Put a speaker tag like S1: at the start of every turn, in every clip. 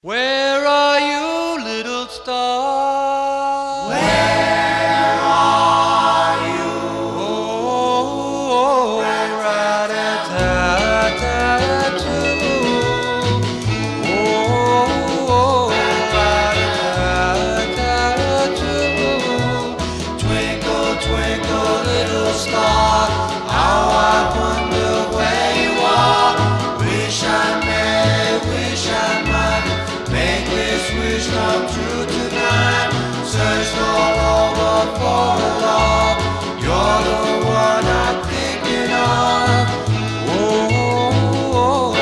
S1: Where are you, little star?
S2: Where are you?
S1: Oh, rat-a-tat-tat-too. Oh, rat-a-tat-tat-too.
S2: Twinkle, twinkle, little star, how I wonder where you are. Wish I may, wish I might make this wish come true tonight. Searched all over for a love, you're the one I'm thinking of.
S1: Oh,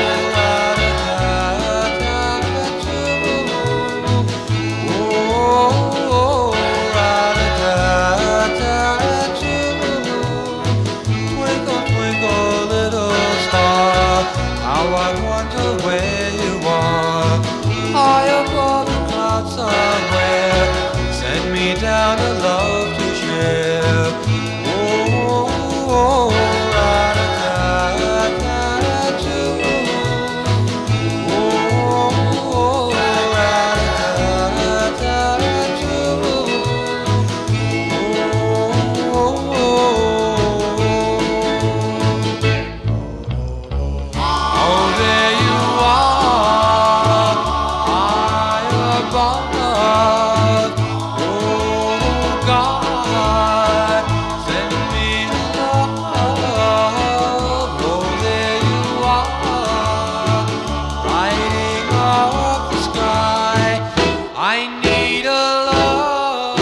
S1: rat-a-tat-tat-too. Oh, rat-a-tat-tat-too. Twinkle, twinkle, little star, how I wonder where you are. High above the clouds somewhere, send me down a love to share. Oh, rat-a-tat-tat-too. Oh, oh, there you are, high above. Oh, God, send me love. Oh, there you are, lighting up the sky. I need a love.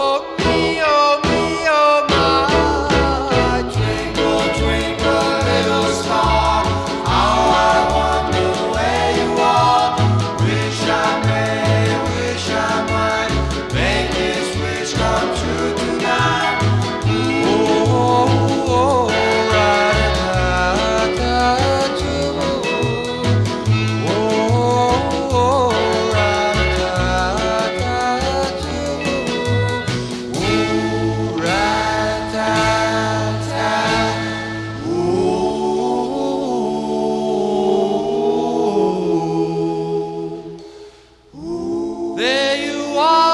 S1: Oh, my.
S2: Twinkle, twinkle, little star, how I wonder where you are. Wish I may, wish I might make this wish come true tonight.
S1: Oh, rat-a-tat-tat-too. Oh, rat-a-tat-tat-too.
S2: Ooh, rat-tat-tat. Ooh.
S1: There you are.